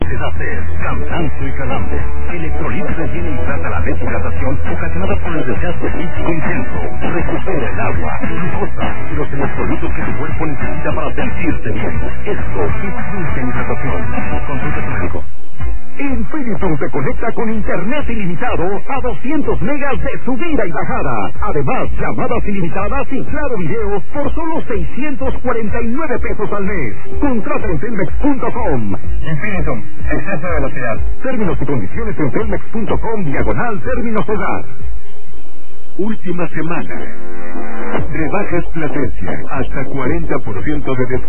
da sed, cansancio y calambres. Electrolit previene y trata la deshidratación ocasionada por el desgaste físico intenso. Recupera el agua, glucosa y los electrolitos que tu cuerpo necesita para sentirse bien. Esto influye en hidratación. Consulta a tu médico. Infinitum te conecta con internet ilimitado a 200 megas de subida y bajada. Además, llamadas ilimitadas y claro video por solo 649 pesos al mes. Contrata en telmex.com. Infinitum, exceso de velocidad. Términos y condiciones en telmex.com/términos hogar. Última semana. Rebajas Plasencia. Hasta 40% de descuento.